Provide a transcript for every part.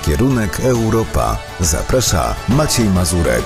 Kierunek Europa. Zaprasza Maciej Mazurek.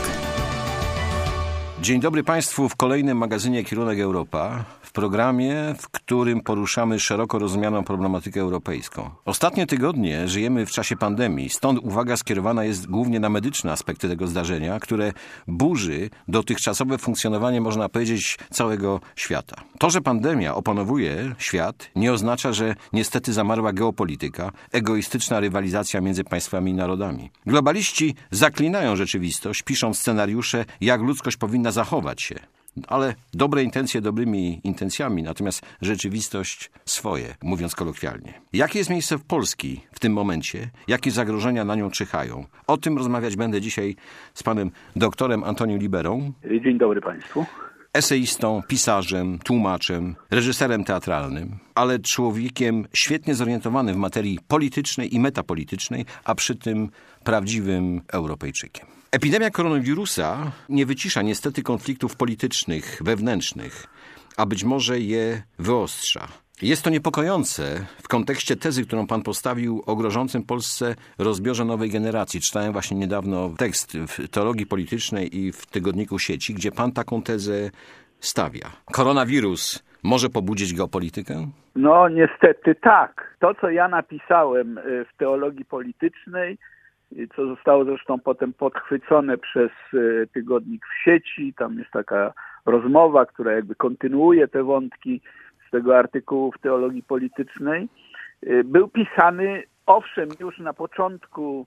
Dzień dobry Państwu w kolejnym magazynie Kierunek Europa, w programie, w którym poruszamy szeroko rozumianą problematykę europejską. Ostatnie tygodnie żyjemy w czasie pandemii, stąd uwaga skierowana jest głównie na medyczne aspekty tego zdarzenia, które burzy dotychczasowe funkcjonowanie, można powiedzieć, całego świata. To, że pandemia opanowuje świat, nie oznacza, że niestety zamarła geopolityka, egoistyczna rywalizacja między państwami i narodami. Globaliści zaklinają rzeczywistość, piszą scenariusze, jak ludzkość powinna zachować się. Ale dobre intencje dobrymi intencjami, natomiast rzeczywistość swoje, mówiąc kolokwialnie. Jakie jest miejsce w Polski w tym momencie? Jakie zagrożenia na nią czyhają? O tym rozmawiać będę dzisiaj z panem doktorem Antonią Liberą. Dzień dobry Państwu. Eseistą, pisarzem, tłumaczem, reżyserem teatralnym, ale człowiekiem świetnie zorientowanym w materii politycznej i metapolitycznej, a przy tym prawdziwym Europejczykiem. Epidemia koronawirusa nie wycisza niestety konfliktów politycznych, wewnętrznych, a być może je wyostrza. Jest to niepokojące w kontekście tezy, którą pan postawił o grożącym Polsce rozbiorze nowej generacji. Czytałem właśnie niedawno tekst w Teologii Politycznej i w Tygodniku Sieci, gdzie pan taką tezę stawia. Koronawirus może pobudzić geopolitykę? No niestety tak. To, co ja napisałem w Teologii Politycznej, co zostało zresztą potem podchwycone przez Tygodnik w Sieci, tam jest taka rozmowa, która jakby kontynuuje te wątki z tego artykułu w Teologii Politycznej, był pisany owszem już na początku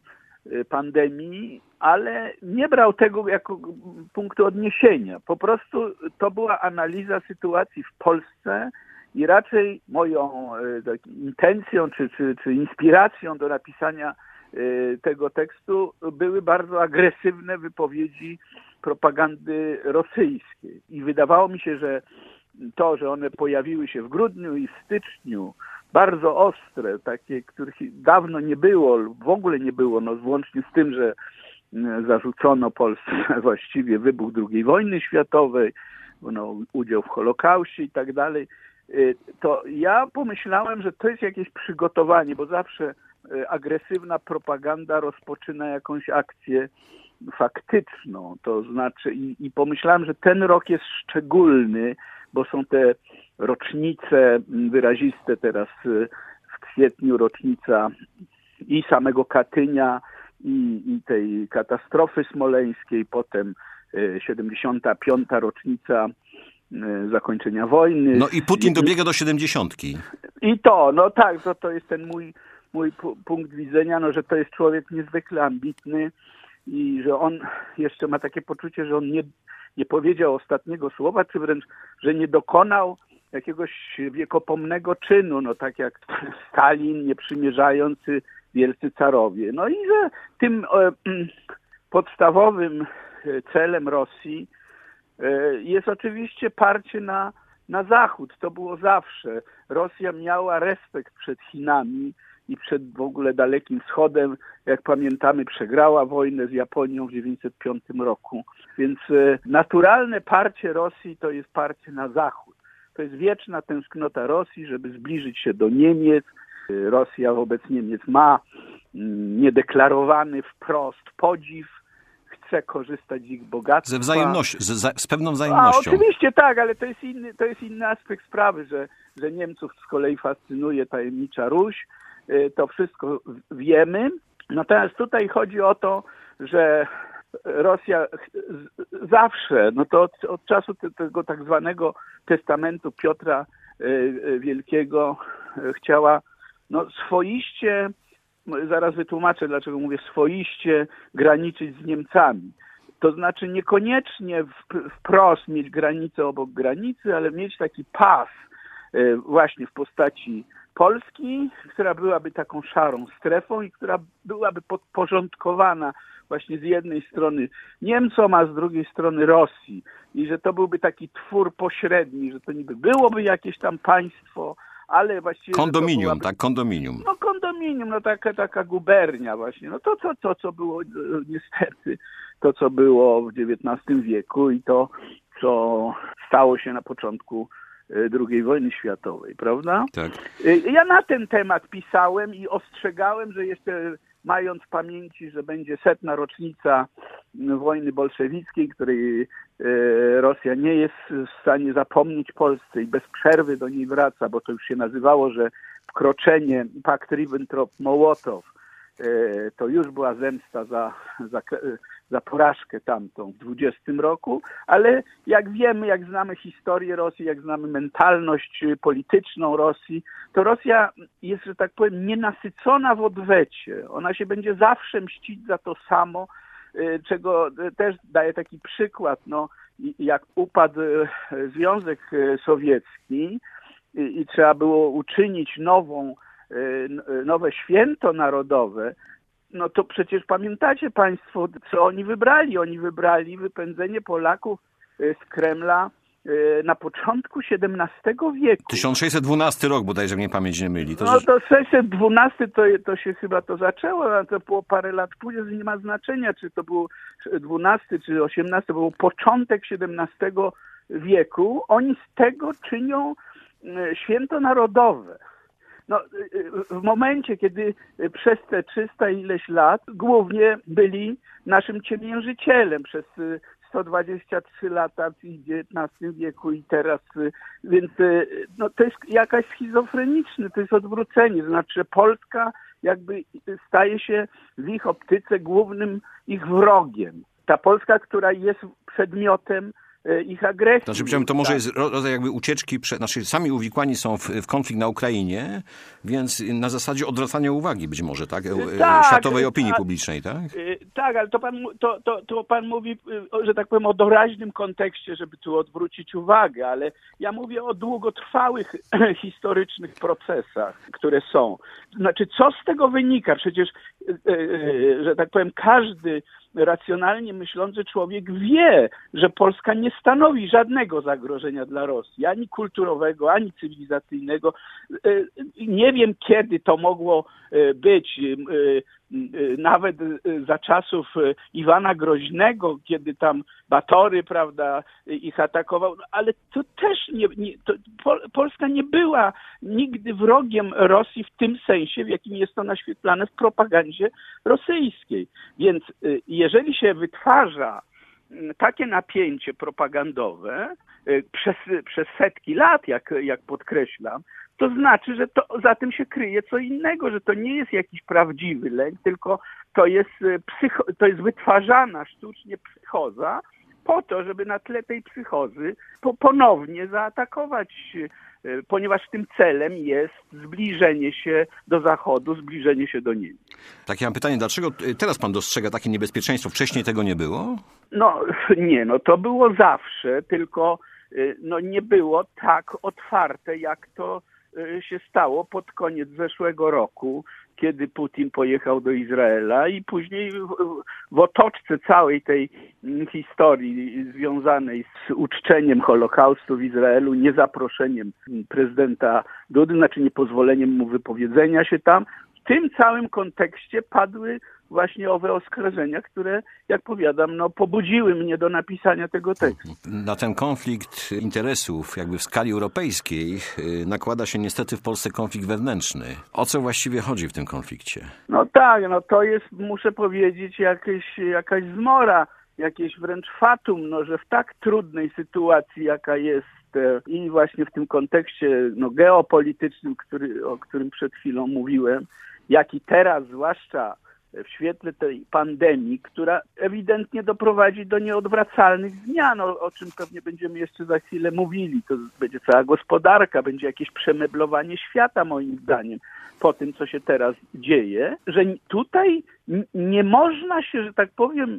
pandemii, ale nie brał tego jako punktu odniesienia. Po prostu to była analiza sytuacji w Polsce i raczej moją intencją czy inspiracją do napisania tego tekstu były bardzo agresywne wypowiedzi propagandy rosyjskiej. I wydawało mi się, że to, że one pojawiły się w grudniu i w styczniu, bardzo ostre, takie, których dawno nie było, w ogóle nie było, no włącznie z tym, że zarzucono Polsce właściwie wybuch II wojny światowej, no, udział w Holokauście i tak dalej, to ja pomyślałem, że to jest jakieś przygotowanie, bo zawsze agresywna propaganda rozpoczyna jakąś akcję faktyczną, to znaczy i pomyślałem, że ten rok jest szczególny, bo są te rocznice wyraziste teraz w kwietniu, rocznica i samego Katynia i tej katastrofy smoleńskiej, potem 75. rocznica zakończenia wojny. No i Putin dobiega do 70. I to, no tak, to jest ten mój punkt widzenia, no, że to jest człowiek niezwykle ambitny i że on jeszcze ma takie poczucie, że on nie powiedział ostatniego słowa, czy wręcz, że nie dokonał jakiegoś wiekopomnego czynu, no tak jak Stalin, nieprzymierzający wielcy carowie. No i że tym podstawowym celem Rosji jest oczywiście parcie na Zachód. To było zawsze. Rosja miała respekt przed Chinami i przed w ogóle Dalekim Wschodem. Jak pamiętamy, przegrała wojnę z Japonią w 1905 roku. Więc naturalne parcie Rosji to jest parcie na Zachód. To jest wieczna tęsknota Rosji, żeby zbliżyć się do Niemiec. Rosja wobec Niemiec ma niedeklarowany wprost podziw, chce korzystać z ich bogactwa. Ze wzajemnością, z pewną wzajemnością. Oczywiście tak, ale to jest inny aspekt sprawy, że Niemców z kolei fascynuje tajemnicza Ruś. To wszystko wiemy. Natomiast tutaj chodzi o to, że Rosja zawsze, no to od czasu tego tak zwanego testamentu Piotra Wielkiego chciała swoiście, zaraz wytłumaczę, dlaczego mówię swoiście, graniczyć z Niemcami. To znaczy niekoniecznie wprost mieć granicę obok granicy, ale mieć taki pas właśnie w postaci Polski, która byłaby taką szarą strefą i która byłaby podporządkowana właśnie z jednej strony Niemcom, a z drugiej strony Rosji. I że to byłby taki twór pośredni, że to niby byłoby jakieś tam państwo, ale właściwie... Kondominium, tak? Kondominium. No kondominium, no taka gubernia właśnie. No to co było niestety, to co było w XIX wieku i to, co stało się na początku II wojny światowej, prawda? Tak. Ja na ten temat pisałem i ostrzegałem, że jeszcze mając w pamięci, że będzie 100. rocznica wojny bolszewickiej, której Rosja nie jest w stanie zapomnieć Polsce i bez przerwy do niej wraca, bo to już się nazywało, że wkroczenie pakt Ribbentrop-Mołotow to już była zemsta za porażkę tamtą w 20 roku, ale jak wiemy, jak znamy historię Rosji, jak znamy mentalność polityczną Rosji, to Rosja jest, że tak powiem, nienasycona w odwecie. Ona się będzie zawsze mścić za to samo, czego też daję taki przykład, jak upadł Związek Sowiecki i trzeba było uczynić nowe święto narodowe, no to przecież pamiętacie Państwo, co oni wybrali. Oni wybrali wypędzenie Polaków z Kremla na początku XVII wieku. 1612 rok, bodajże mnie pamięć nie myli. To 612 to się chyba to zaczęło, a to było parę lat później, nie ma znaczenia, czy to był XII czy XVIII, to był początek XVII wieku. Oni z tego czynią święto narodowe. W momencie, kiedy przez te 300 ileś lat głównie byli naszym ciemiężycielem przez 123 lata w XIX wieku i teraz, więc to jest jakaś schizofreniczne, to jest odwrócenie, to znaczy, że Polska jakby staje się w ich optyce głównym ich wrogiem. Ta Polska, która jest przedmiotem ich agresji. Znaczy, to może jest rodzaj jakby ucieczki, sami uwikłani są w konflikt na Ukrainie, więc na zasadzie odwracania uwagi być może, tak? Światowej opinii publicznej, tak? Tak, ale to pan mówi, że tak powiem, o doraźnym kontekście, żeby tu odwrócić uwagę, ale ja mówię o długotrwałych historycznych procesach, które są. Znaczy, co z tego wynika? Przecież, że tak powiem, każdy racjonalnie myślący człowiek wie, że Polska nie stanowi żadnego zagrożenia dla Rosji, ani kulturowego, ani cywilizacyjnego. Nie wiem, kiedy to mogło być, nawet za czasów Iwana Groźnego, kiedy tam Batory, prawda, ich atakował, ale to też Polska nie była nigdy wrogiem Rosji w tym sensie, w jakim jest to naświetlane w propagandzie rosyjskiej. Więc jeżeli się wytwarza takie napięcie propagandowe przez setki lat, jak podkreślam, to znaczy, że za tym się kryje co innego, że to nie jest jakiś prawdziwy lęk, tylko to jest wytwarzana sztucznie psychoza po to, żeby na tle tej psychozy ponownie zaatakować, ponieważ tym celem jest zbliżenie się do Zachodu, zbliżenie się do Niemiec. Takie mam pytanie, dlaczego teraz pan dostrzega takie niebezpieczeństwo? Wcześniej tego nie było? To było zawsze, tylko nie było tak otwarte, jak to się stało pod koniec zeszłego roku, kiedy Putin pojechał do Izraela i później w otoczce całej tej historii związanej z uczczeniem Holokaustu w Izraelu, niezaproszeniem prezydenta Dudy, znaczy niepozwoleniem mu wypowiedzenia się tam, w tym całym kontekście padły właśnie owe oskarżenia, które, jak powiadam, pobudziły mnie do napisania tego tekstu. Na ten konflikt interesów jakby w skali europejskiej nakłada się niestety w Polsce konflikt wewnętrzny. O co właściwie chodzi w tym konflikcie? To jest, muszę powiedzieć, jakaś zmora, jakieś wręcz fatum, że w tak trudnej sytuacji, jaka jest i właśnie w tym kontekście geopolitycznym, o którym przed chwilą mówiłem, jak i teraz, zwłaszcza w świetle tej pandemii, która ewidentnie doprowadzi do nieodwracalnych zmian, o czym pewnie będziemy jeszcze za chwilę mówili. To będzie cała gospodarka, będzie jakieś przemeblowanie świata, moim zdaniem, po tym, co się teraz dzieje, że tutaj nie można się, że tak powiem,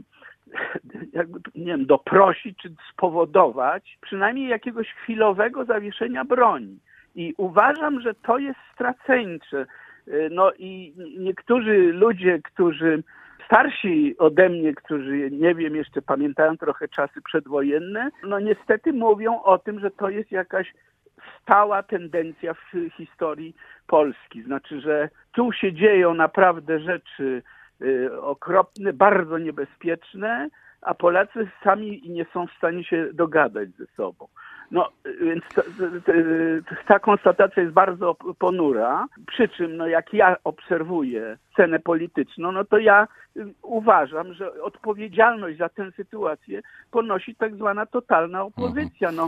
doprosić czy spowodować przynajmniej jakiegoś chwilowego zawieszenia broni. I uważam, że to jest straceńcze. I niektórzy ludzie, którzy starsi ode mnie, którzy, nie wiem, jeszcze pamiętają trochę czasy przedwojenne, niestety mówią o tym, że to jest jakaś stała tendencja w historii Polski. Znaczy, że tu się dzieją naprawdę rzeczy okropne, bardzo niebezpieczne, a Polacy sami nie są w stanie się dogadać ze sobą. No, więc ta konstatacja jest bardzo ponura, przy czym jak ja obserwuję scenę polityczną, no to ja uważam, że odpowiedzialność za tę sytuację ponosi tak zwana totalna opozycja. No,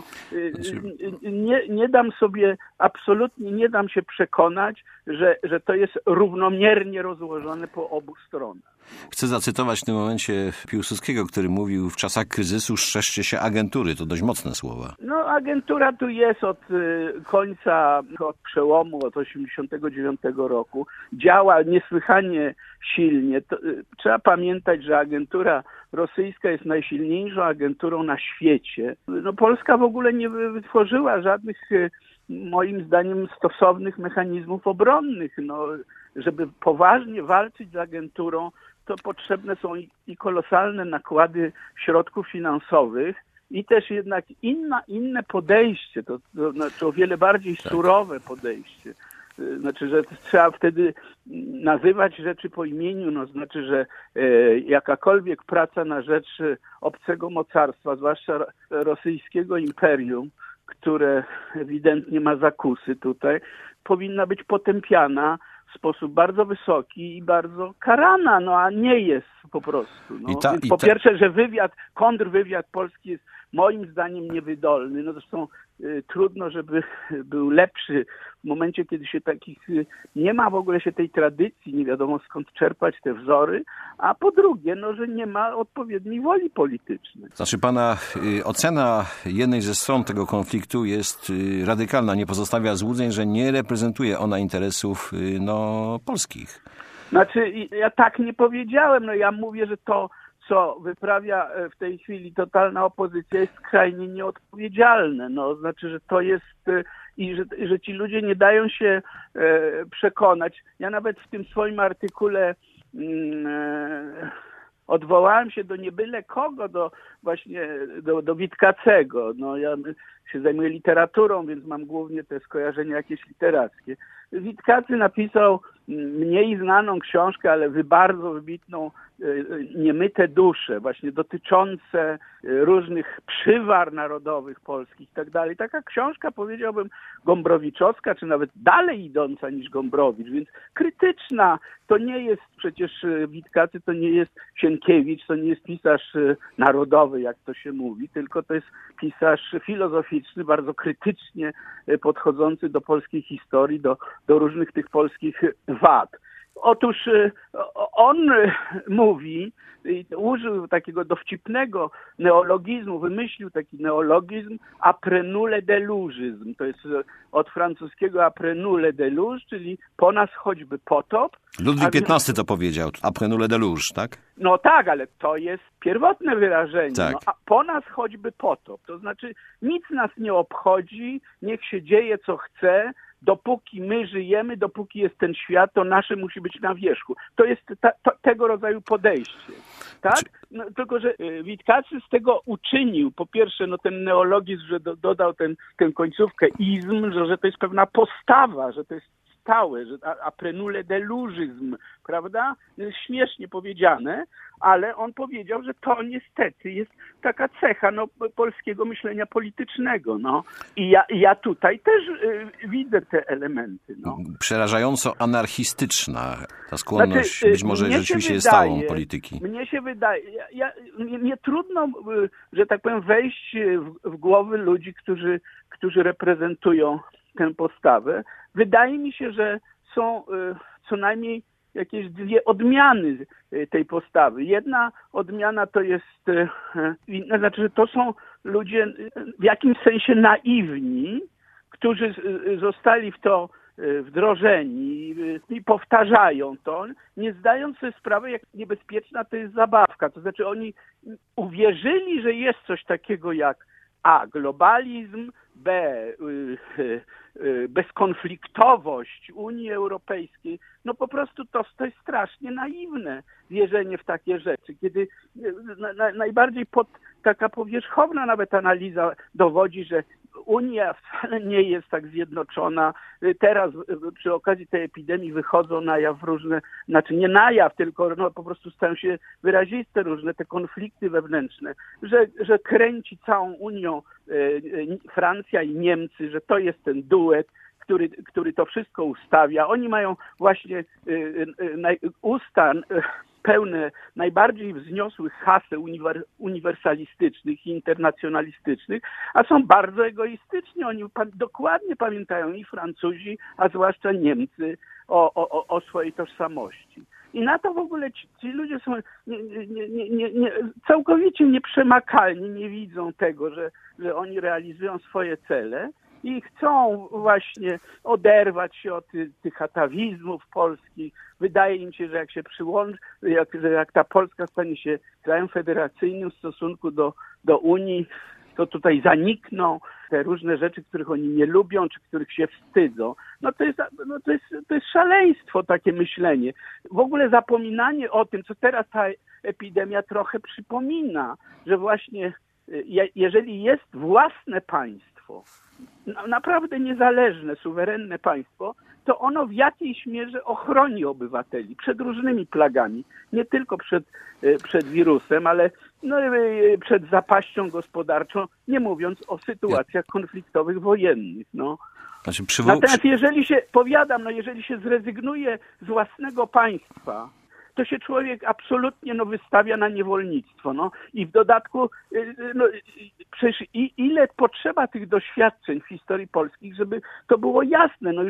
absolutnie nie dam się przekonać, że to jest równomiernie rozłożone po obu stronach. Chcę zacytować w tym momencie Piłsudskiego, który mówił: w czasach kryzysu strzeżcie się agentury. To dość mocne słowa. No, agentura tu jest od przełomu, od 1989 roku. Działa niesłychanie silnie. Trzeba pamiętać, że agentura rosyjska jest najsilniejszą agenturą na świecie. No, Polska w ogóle nie wytworzyła żadnych, moim zdaniem, stosownych mechanizmów obronnych. No, żeby poważnie walczyć z agenturą, to potrzebne są i kolosalne nakłady środków finansowych, i też jednak inne podejście, to znaczy o wiele bardziej surowe podejście. Znaczy, że trzeba wtedy nazywać rzeczy po imieniu, no znaczy, że jakakolwiek praca na rzecz obcego mocarstwa, zwłaszcza rosyjskiego imperium, które ewidentnie ma zakusy tutaj, powinna być potępiana w sposób bardzo wysoki i bardzo karana, no a nie jest po prostu. No. Więc po pierwsze, że kontrwywiad polski jest moim zdaniem niewydolny. No zresztą trudno, żeby był lepszy w momencie, kiedy się nie ma w ogóle się tej tradycji, nie wiadomo skąd czerpać te wzory, a po drugie, no, że nie ma odpowiedniej woli politycznej. Znaczy pana ocena jednej ze stron tego konfliktu jest radykalna, nie pozostawia złudzeń, że nie reprezentuje ona interesów polskich. Znaczy, ja tak nie powiedziałem, no ja mówię, że to, co wyprawia w tej chwili totalna opozycja, jest skrajnie nieodpowiedzialne. No, znaczy, że to jest że ci ludzie nie dają się przekonać. Ja nawet w tym swoim artykule odwołałem się do niebyle kogo, do Witkacego. No, ja się zajmuję literaturą, więc mam głównie te skojarzenia jakieś literackie. Witkacy napisał mniej znaną książkę, ale bardzo wybitną, Niemyte dusze, właśnie dotyczące różnych przywar narodowych polskich i tak dalej. Taka książka, powiedziałbym, gombrowiczowska, czy nawet dalej idąca niż Gombrowicz, więc krytyczna. To nie jest przecież Witkacy, to nie jest Sienkiewicz, to nie jest pisarz narodowy, jak to się mówi, tylko to jest pisarz filozoficzny, bardzo krytycznie podchodzący do polskiej historii, do różnych tych polskich wad. Otóż on mówi, użył takiego dowcipnego neologizmu, wymyślił taki neologizm après nous le délugeisme. To jest od francuskiego après nous le déluge, czyli po nas choćby potop. Ludwik XV to powiedział, après nous le déluge, tak? No tak, ale to jest pierwotne wyrażenie. Tak. No, a po nas choćby potop. To znaczy nic nas nie obchodzi, niech się dzieje co chce. Dopóki my żyjemy, dopóki jest ten świat, to nasze musi być na wierzchu. To jest tego rodzaju podejście. Tak? No, tylko że Witkacy z tego uczynił, po pierwsze, ten neologizm, że dodał tę końcówkę izm, że to jest pewna postawa, że to jest stałe, że après nous le délugeisme, prawda? Śmiesznie powiedziane, ale on powiedział, że to niestety jest taka cecha polskiego myślenia politycznego. No. I ja tutaj też widzę te elementy. No. Przerażająco anarchistyczna ta skłonność, być może rzeczywiście jest stałą polityki. Mnie się wydaje, mnie trudno, że tak powiem, wejść w głowy ludzi, którzy reprezentują tę postawę. Wydaje mi się, że są co najmniej jakieś dwie odmiany tej postawy. Jedna odmiana to jest, znaczy, że to są ludzie w jakimś sensie naiwni, którzy zostali w to wdrożeni i powtarzają to, nie zdając sobie sprawy, jak niebezpieczna to jest zabawka. To znaczy oni uwierzyli, że jest coś takiego jak A. globalizm, B. bezkonfliktowość Unii Europejskiej. No po prostu to jest strasznie naiwne wierzenie w takie rzeczy, kiedy najbardziej taka powierzchowna nawet analiza dowodzi, że Unia wcale nie jest tak zjednoczona. Teraz przy okazji tej epidemii wychodzą na jaw różne, znaczy nie na jaw, tylko po prostu stają się wyraziste różne te konflikty wewnętrzne, że kręci całą Unią Francja i Niemcy, że to jest ten duet, który to wszystko ustawia. Oni mają właśnie usta pełne najbardziej wzniosłych haseł uniwersalistycznych i internacjonalistycznych, a są bardzo egoistyczni. Oni dokładnie pamiętają i Francuzi, a zwłaszcza Niemcy o swojej tożsamości. I na to w ogóle ci ludzie są całkowicie nieprzemakalni, nie widzą tego, że oni realizują swoje cele i chcą właśnie oderwać się od tych atawizmów polskich. Wydaje im się, że jak się przyłączy, jak ta Polska stanie się krajem federacyjnym w stosunku do Unii, to tutaj zanikną te różne rzeczy, których oni nie lubią, czy których się wstydzą. To jest szaleństwo takie myślenie. W ogóle zapominanie o tym, co teraz ta epidemia trochę przypomina, że właśnie jeżeli jest własne państwo, naprawdę niezależne, suwerenne państwo, to ono w jakiejś mierze ochroni obywateli przed różnymi plagami. Nie tylko przed wirusem, ale przed zapaścią gospodarczą, nie mówiąc o sytuacjach konfliktowych, wojennych. Natomiast jeżeli się zrezygnuje z własnego państwa, to się człowiek absolutnie wystawia na niewolnictwo. I w dodatku przecież ile potrzeba tych doświadczeń w historii polskich, żeby to było jasne. Już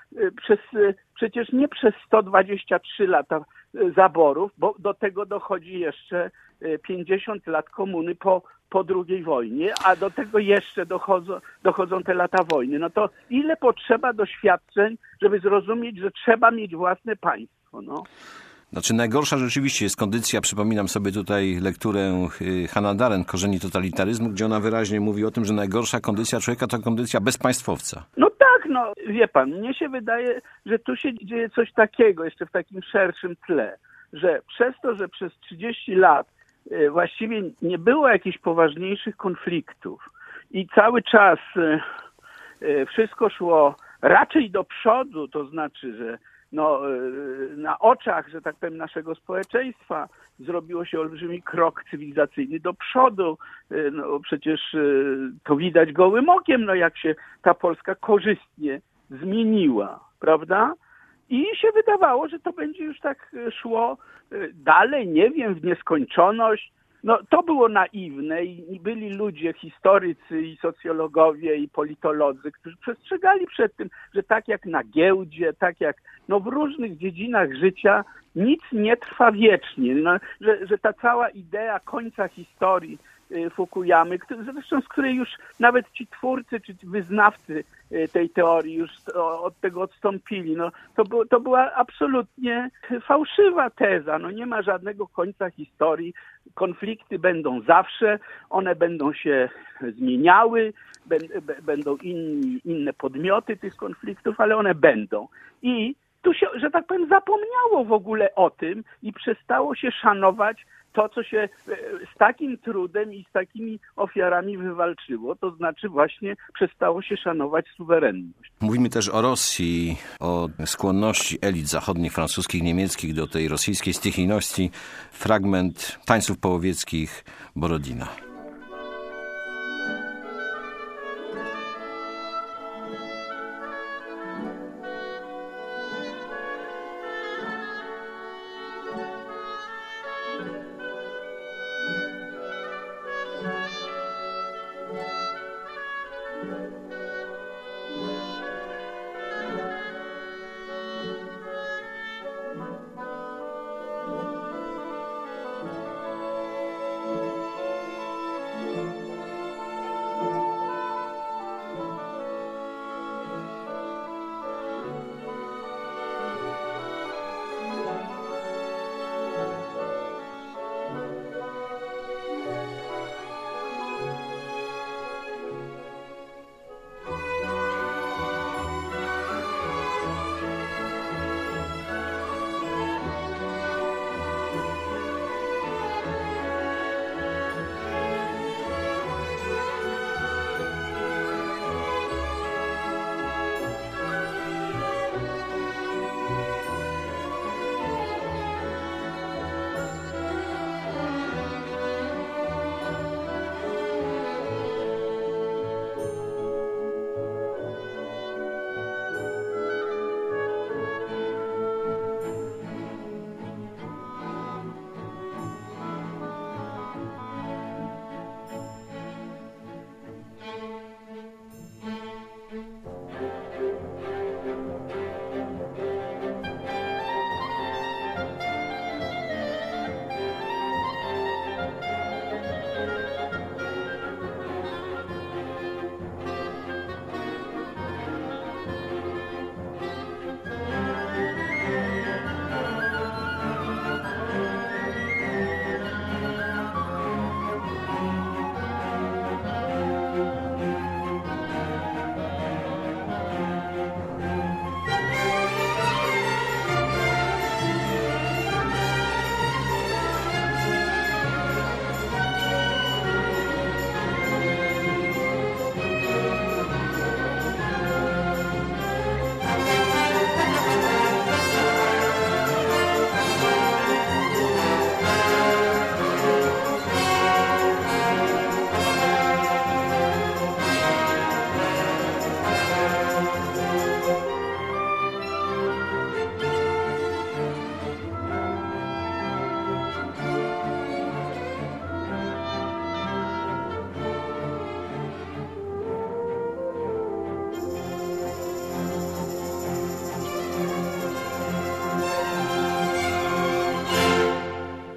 przecież nie przez 123 lata zaborów, bo do tego dochodzi jeszcze 50 lat komuny po II wojnie, a do tego jeszcze dochodzą te lata wojny. To ile potrzeba doświadczeń, żeby zrozumieć, że trzeba mieć własne państwo, Znaczy najgorsza rzeczywiście jest kondycja, przypominam sobie tutaj lekturę Hannah Arendt, Korzeni totalitaryzmu, gdzie ona wyraźnie mówi o tym, że najgorsza kondycja człowieka to kondycja bezpaństwowca. Wie pan, mnie się wydaje, że tu się dzieje coś takiego, jeszcze w takim szerszym tle, że przez to, że przez 30 lat właściwie nie było jakichś poważniejszych konfliktów i cały czas wszystko szło raczej do przodu, to znaczy, że na oczach, że tak powiem, naszego społeczeństwa zrobiło się olbrzymi krok cywilizacyjny do przodu. Przecież to widać gołym okiem, jak się ta Polska korzystnie zmieniła, prawda? I się wydawało, że to będzie już tak szło dalej, nie wiem, w nieskończoność. To było naiwne i byli ludzie, historycy i socjologowie i politolodzy, którzy przestrzegali przed tym, że tak jak na giełdzie, tak jak w różnych dziedzinach życia nic nie trwa wiecznie, że ta cała idea końca historii Fukuyamy, zresztą z której już nawet ci twórcy czy wyznawcy tej teorii już od tego odstąpili. To była absolutnie fałszywa teza. Nie ma żadnego końca historii. Konflikty będą zawsze, one będą się zmieniały, będą inne podmioty tych konfliktów, ale one będą. I tu się, że tak powiem, zapomniało w ogóle o tym i przestało się szanować to, co się z takim trudem i z takimi ofiarami wywalczyło, to znaczy właśnie przestało się szanować suwerenność. Mówimy też o Rosji, o skłonności elit zachodnich, francuskich, niemieckich do tej rosyjskiej stychijności. Fragment Tańców Połowieckich Borodina.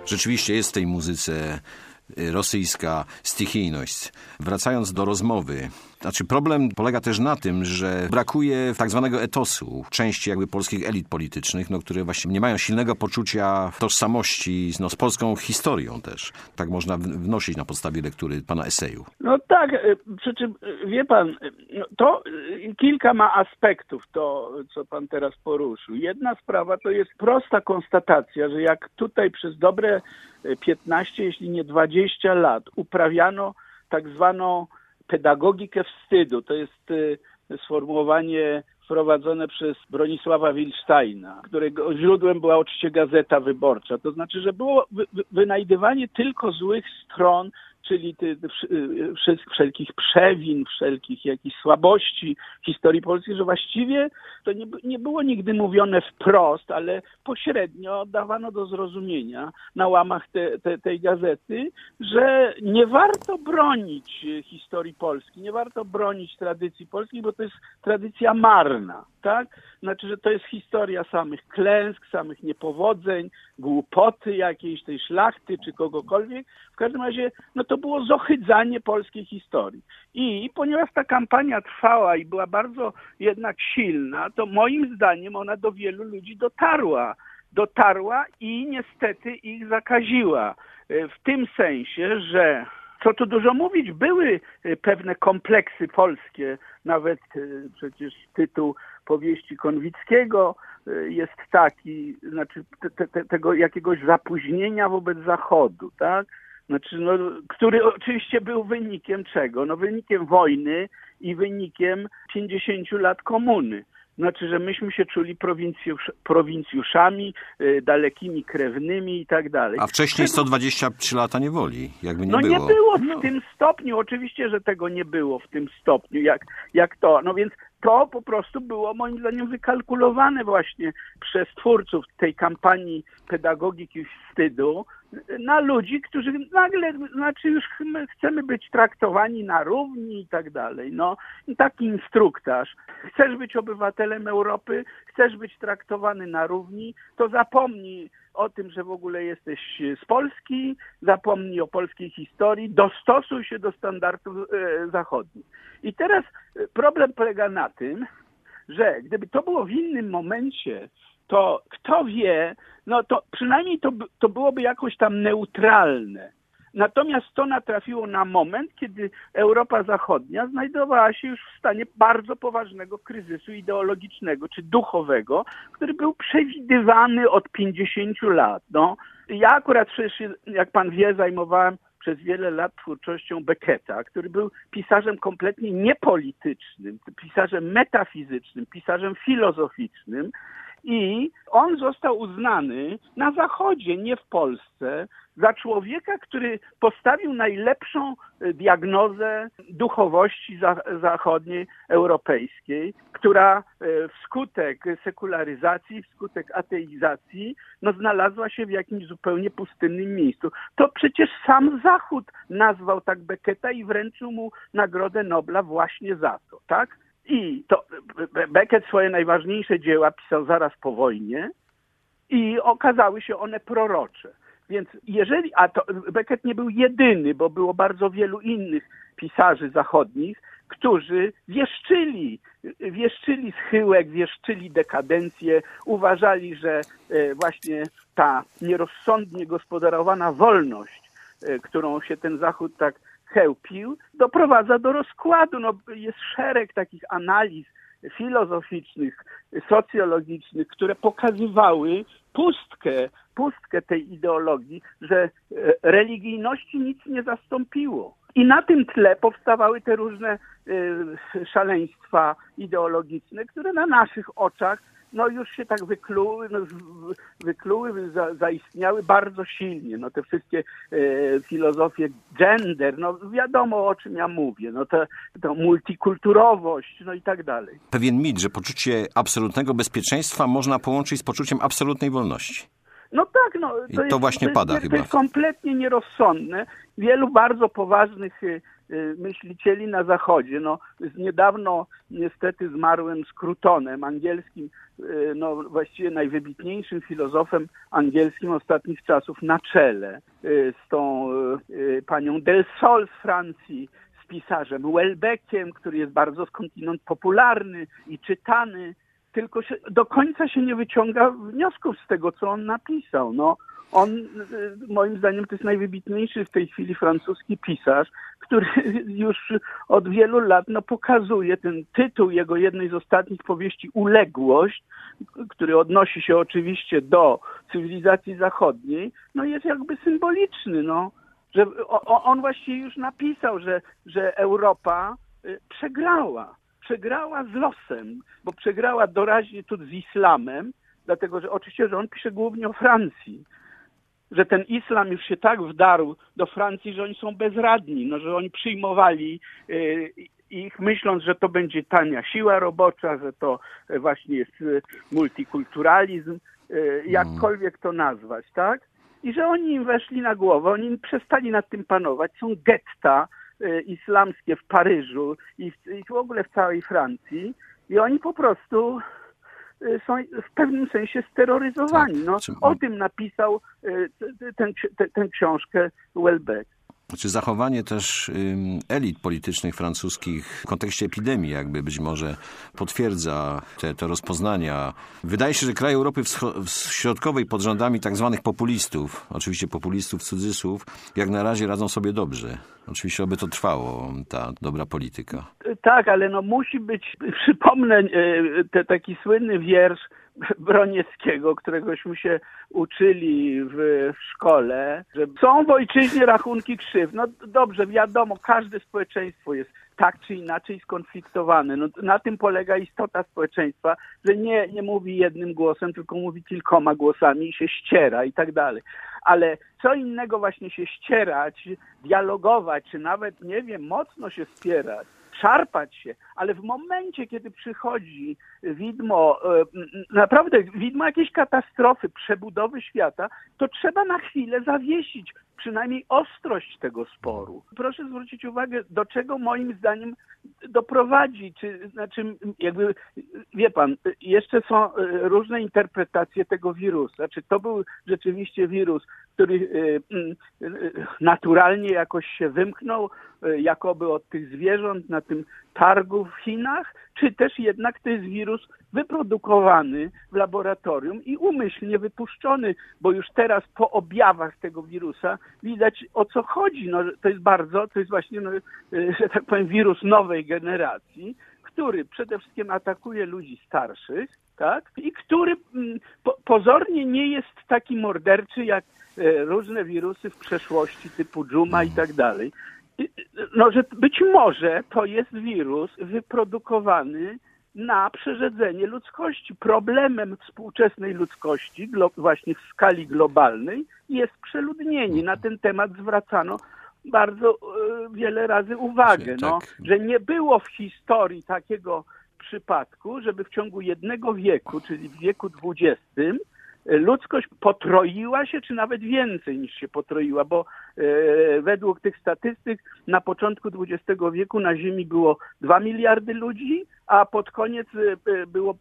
Rzeczywiście jest w tej muzyce rosyjska stychijność. Wracając do rozmowy, problem polega też na tym, że brakuje tak zwanego etosu części polskich elit politycznych, które właśnie nie mają silnego poczucia tożsamości z polską historią też. Tak można wnosić na podstawie lektury pana eseju. No tak, przy czym wie pan, to kilka ma aspektów to, co pan teraz poruszył. Jedna sprawa to jest prosta konstatacja, że jak tutaj przez dobre 15, jeśli nie 20 lat uprawiano tak zwaną pedagogikę wstydu. To jest sformułowanie wprowadzone przez Bronisława Wilsteina, którego źródłem była oczywiście Gazeta Wyborcza. To znaczy, że było wynajdywanie tylko złych stron, czyli wszelkich przewin, wszelkich jakichś słabości historii polskiej, że właściwie to nie było nigdy mówione wprost, ale pośrednio dawano do zrozumienia na łamach tej gazety, że nie warto bronić historii Polski, nie warto bronić tradycji polskiej, bo to jest tradycja marna, tak? Znaczy, że to jest historia samych klęsk, samych niepowodzeń, głupoty jakiejś tej szlachty czy kogokolwiek. W każdym razie, to było zohydzanie polskiej historii. I ponieważ ta kampania trwała i była bardzo jednak silna, to moim zdaniem ona do wielu ludzi dotarła i niestety ich zakaziła. W tym sensie, że co tu dużo mówić, były pewne kompleksy polskie, nawet przecież tytuł powieści Konwickiego jest taki, znaczy tego jakiegoś zapóźnienia wobec Zachodu, tak? Znaczy, który oczywiście był wynikiem czego? Wynikiem wojny i wynikiem 50 lat komuny. Znaczy, że myśmy się czuli prowincjuszami, dalekimi krewnymi i tak dalej. A wcześniej 123 lata niewoli, jakby nie było. Nie było w tym stopniu. Oczywiście, że tego nie było w tym stopniu, jak to. Więc to po prostu było moim zdaniem wykalkulowane właśnie przez twórców tej kampanii pedagogiki wstydu na ludzi, którzy nagle, już chcemy być traktowani na równi i tak dalej. Taki instruktaż. Chcesz być obywatelem Europy, chcesz być traktowany na równi, to zapomnij o tym, że w ogóle jesteś z Polski, zapomnij o polskiej historii, dostosuj się do standardów zachodnich. I teraz problem polega na tym, że gdyby to było w innym momencie, to kto wie, to przynajmniej to byłoby jakoś tam neutralne. Natomiast to natrafiło na moment, kiedy Europa Zachodnia znajdowała się już w stanie bardzo poważnego kryzysu ideologicznego czy duchowego, który był przewidywany od 50 lat. Ja akurat przecież, jak pan wie, zajmowałem przez wiele lat twórczością Becketa, który był pisarzem kompletnie niepolitycznym, pisarzem metafizycznym, pisarzem filozoficznym. I on został uznany na Zachodzie, nie w Polsce, za człowieka, który postawił najlepszą diagnozę duchowości zachodniej, europejskiej, która wskutek sekularyzacji, wskutek ateizacji, znalazła się w jakimś zupełnie pustynnym miejscu. To przecież sam Zachód nazwał tak Becketa i wręczył mu Nagrodę Nobla właśnie za to, tak? I to Beckett swoje najważniejsze dzieła pisał zaraz po wojnie i okazały się one prorocze. Więc Beckett nie był jedyny, bo było bardzo wielu innych pisarzy zachodnich, którzy wieszczyli schyłek, wieszczyli dekadencję, uważali, że właśnie ta nierozsądnie gospodarowana wolność, którą się ten Zachód tak chełpił, doprowadza do rozkładu. Jest szereg takich analiz filozoficznych, socjologicznych, które pokazywały pustkę tej ideologii, że religijności nic nie zastąpiło. I na tym tle powstawały te różne szaleństwa ideologiczne, które na naszych oczach już się tak wykluły, zaistniały bardzo silnie. Te wszystkie filozofie gender, wiadomo o czym ja mówię, to multikulturowość, i tak dalej. Pewien mit, że poczucie absolutnego bezpieczeństwa można połączyć z poczuciem absolutnej wolności. To właśnie pada chyba. To jest kompletnie nierozsądne. Wielu bardzo poważnych myślicieli na Zachodzie. No, z niedawno niestety zmarłym Scrutonem, angielskim, no właściwie najwybitniejszym filozofem angielskim ostatnich czasów na czele, z tą panią Del Sol z Francji, z pisarzem Welbeckiem, który jest bardzo skądinąd popularny i czytany, tylko do końca się nie wyciąga wniosków z tego, co on napisał. No, on, moim zdaniem, to jest najwybitniejszy w tej chwili francuski pisarz, który już od wielu lat pokazuje ten tytuł jego jednej z ostatnich powieści Uległość, który odnosi się oczywiście do cywilizacji zachodniej, no jest jakby symboliczny, no, że on właściwie już napisał, że Europa przegrała z losem, bo przegrała doraźnie tu z islamem, dlatego że oczywiście, że on pisze głównie o Francji, że ten islam już się tak wdarł do Francji, że oni są bezradni, no, że oni przyjmowali ich, myśląc, że to będzie tania siła robocza, że to właśnie jest multikulturalizm, jakkolwiek to nazwać, tak? I że oni im weszli na głowę, oni przestali nad tym panować, są getta islamskie w Paryżu i w ogóle w całej Francji i oni po prostu są w pewnym sensie steroryzowani. No, o tym napisał tę książkę Welbeck. Czy zachowanie też elit politycznych francuskich w kontekście epidemii jakby być może potwierdza te rozpoznania. Wydaje się, że kraje Europy Środkowej pod rządami tak zwanych populistów, oczywiście populistów cudzysłów, jak na razie radzą sobie dobrze. Oczywiście oby to trwało, ta dobra polityka. Tak, ale no musi być, przypomnę taki słynny wiersz Bronieckiego, któregośmy się uczyli w szkole, że są w ojczyźnie rachunki krzywd. No dobrze, wiadomo, każde społeczeństwo jest tak czy inaczej skonfliktowane. No, na tym polega istota społeczeństwa, że nie mówi jednym głosem, tylko mówi kilkoma głosami i się ściera i tak dalej. Ale co innego właśnie się ścierać, dialogować, czy nawet, nie wiem, mocno się wspierać, szarpać się, ale w momencie, kiedy przychodzi widmo, naprawdę widmo jakiejś katastrofy, przebudowy świata, to trzeba na chwilę zawiesić przynajmniej ostrość tego sporu. Proszę zwrócić uwagę, do czego moim zdaniem doprowadzi, znaczy jakby, wie pan, jeszcze są różne interpretacje tego wirusa. Czy to był rzeczywiście wirus, który naturalnie jakoś się wymknął, jakoby od tych zwierząt na tym targu w Chinach, czy też jednak to jest wirus wyprodukowany w laboratorium i umyślnie wypuszczony, bo już teraz po objawach tego wirusa widać, o co chodzi. No, to jest właśnie, no, że tak powiem, wirus nowej generacji, który przede wszystkim atakuje ludzi starszych, tak? I który pozornie nie jest taki morderczy jak różne wirusy w przeszłości typu dżuma i tak dalej. No, że być może to jest wirus wyprodukowany na przerzedzenie ludzkości. Problemem współczesnej ludzkości, właśnie w skali globalnej, jest przeludnienie. Na ten temat zwracano bardzo wiele razy uwagę, no, że nie było w historii takiego przypadku, żeby w ciągu jednego wieku, czyli w wieku XX, ludzkość potroiła się, czy nawet więcej niż się potroiła, bo według tych statystyk na początku XX wieku na Ziemi było 2 miliardy ludzi, a pod koniec było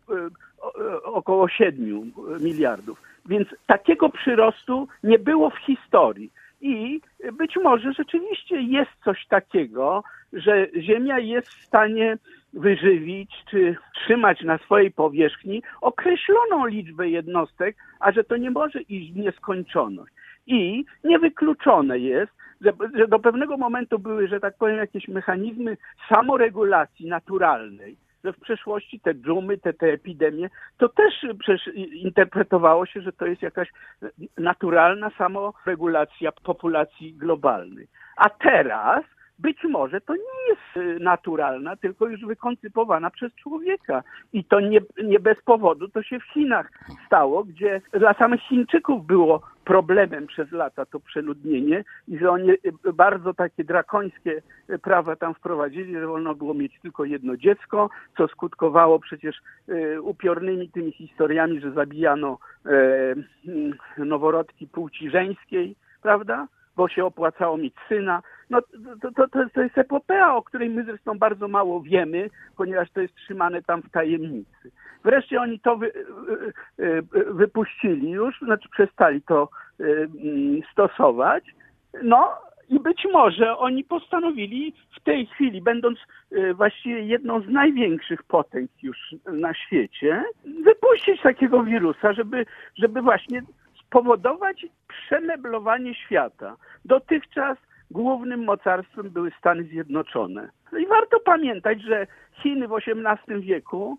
około 7 miliardów. Więc takiego przyrostu nie było w historii. I być może rzeczywiście jest coś takiego, że Ziemia jest w stanie wyżywić czy trzymać na swojej powierzchni określoną liczbę jednostek, a że to nie może iść w nieskończoność. I niewykluczone jest, że do pewnego momentu były, że tak powiem, jakieś mechanizmy samoregulacji naturalnej, że w przeszłości te dżumy, te epidemie, to też interpretowało się, że to jest jakaś naturalna samoregulacja populacji globalnej. A teraz być może to nie jest naturalna, tylko już wykoncypowana przez człowieka. I to nie bez powodu to się w Chinach stało, gdzie dla samych Chińczyków było problemem przez lata to przeludnienie i że oni bardzo takie drakońskie prawa tam wprowadzili, że wolno było mieć tylko jedno dziecko, co skutkowało przecież upiornymi tymi historiami, że zabijano noworodki płci żeńskiej, prawda? bo się opłacało mieć syna. No to jest epopea, o której my zresztą bardzo mało wiemy, ponieważ to jest trzymane tam w tajemnicy. Wreszcie oni to wypuścili już, znaczy przestali to stosować. No i być może oni postanowili w tej chwili, będąc właściwie jedną z największych potęg już na świecie, wypuścić takiego wirusa, żeby właśnie spowodować przemeblowanie świata. Dotychczas głównym mocarstwem były Stany Zjednoczone. No i warto pamiętać, że Chiny w XVIII wieku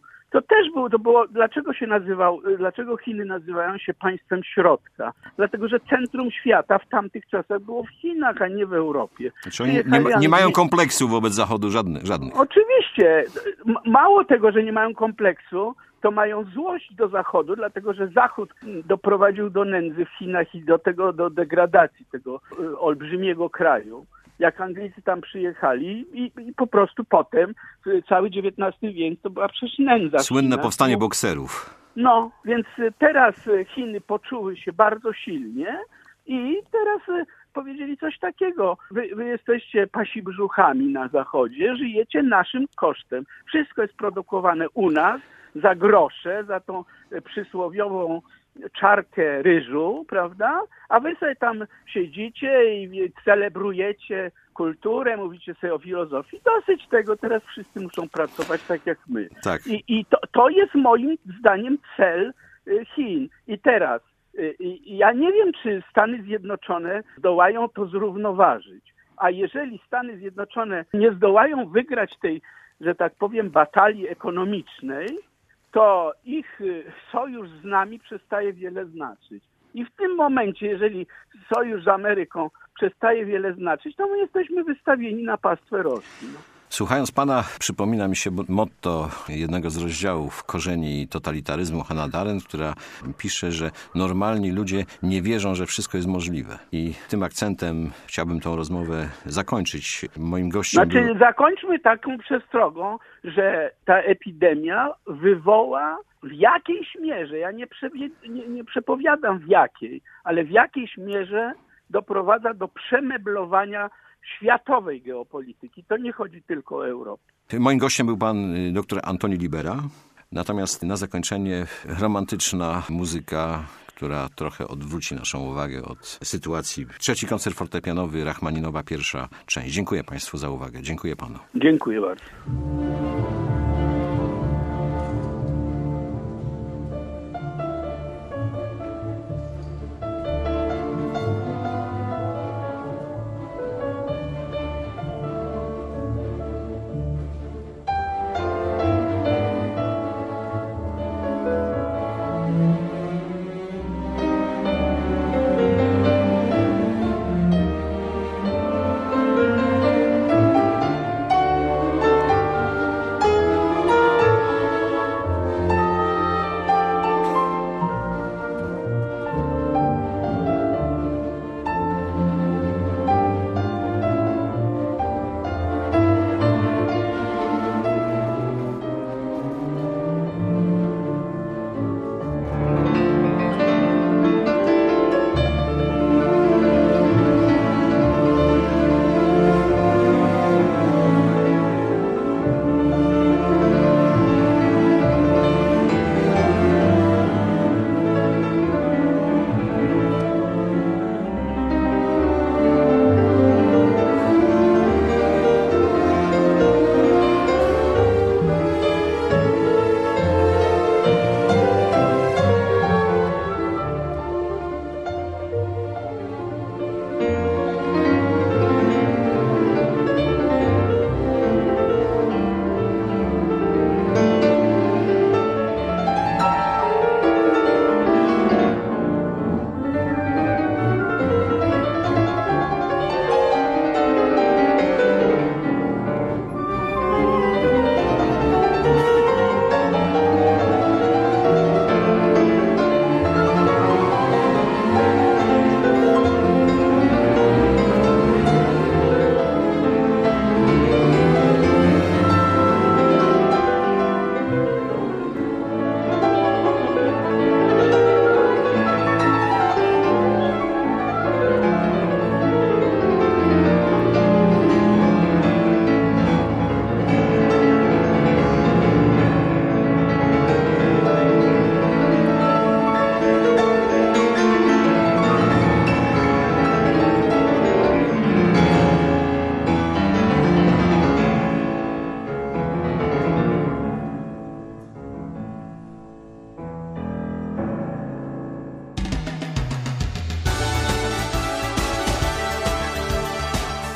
dlaczego Chiny nazywają się państwem środka? Dlatego, że centrum świata w tamtych czasach było w Chinach, a nie w Europie. Znaczy oni nie mają kompleksu wobec Zachodu żadnych. Oczywiście. Mało tego, że nie mają kompleksu, to mają złość do Zachodu, dlatego że Zachód doprowadził do nędzy w Chinach i do degradacji tego olbrzymiego kraju. Jak Anglicy tam przyjechali i po prostu potem cały XIX wiek to była przecież nędza. Słynne powstanie bokserów. No, więc teraz Chiny poczuły się bardzo silnie i teraz powiedzieli coś takiego. Wy jesteście pasibrzuchami na Zachodzie, żyjecie naszym kosztem. Wszystko jest produkowane u nas za grosze, za tą przysłowiową czarkę ryżu, prawda? A wy sobie tam siedzicie i celebrujecie kulturę, mówicie sobie o filozofii. Dosyć tego, teraz wszyscy muszą pracować tak jak my. Tak. I to jest moim zdaniem cel Chin. I teraz ja nie wiem, czy Stany Zjednoczone zdołają to zrównoważyć. A jeżeli Stany Zjednoczone nie zdołają wygrać tej, że tak powiem, batalii ekonomicznej, to ich sojusz z nami przestaje wiele znaczyć. I w tym momencie, jeżeli sojusz z Ameryką przestaje wiele znaczyć, to my jesteśmy wystawieni na pastwę Rosji. No. Słuchając pana, przypomina mi się motto jednego z rozdziałów Korzeni totalitaryzmu Hannah Arendt, która pisze, że normalni ludzie nie wierzą, że wszystko jest możliwe. I tym akcentem chciałbym tą rozmowę zakończyć. Moim gościem zakończmy taką przestrogą, że ta epidemia wywoła w jakiejś mierze, ja nie przepowiadam w jakiej, ale w jakiejś mierze doprowadza do przemeblowania światowej geopolityki. To nie chodzi tylko o Europę. Moim gościem był pan dr Antoni Libera. Natomiast na zakończenie romantyczna muzyka, która trochę odwróci naszą uwagę od sytuacji. Trzeci koncert fortepianowy, Rachmaninowa, pierwsza część. Dziękuję państwu za uwagę. Dziękuję panu. Dziękuję bardzo.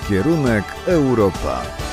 Kierunek Europa.